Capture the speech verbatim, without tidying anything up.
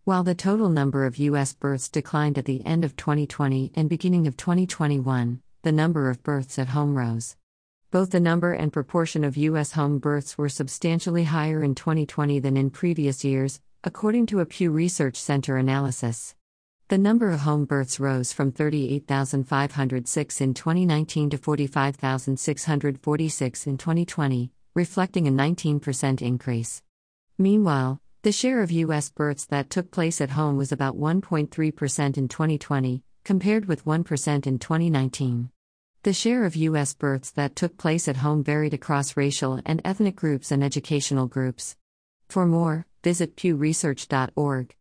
While the total number of U S births declined at the end of twenty twenty and beginning of twenty twenty-one, the number of births at home rose. Both the number and proportion of U S home births were substantially higher in twenty twenty than in previous years, according to a Pew Research Center analysis. The number of home births rose from thirty-eight thousand five hundred six in twenty nineteen to forty-five thousand six hundred forty-six in twenty twenty, reflecting a nineteen percent increase. Meanwhile, the share of U S births that took place at home was about one point three percent in twenty twenty, compared with one percent in twenty nineteen. The share of U S births that took place at home varied across racial and ethnic groups and educational groups. For more, visit pew research dot org.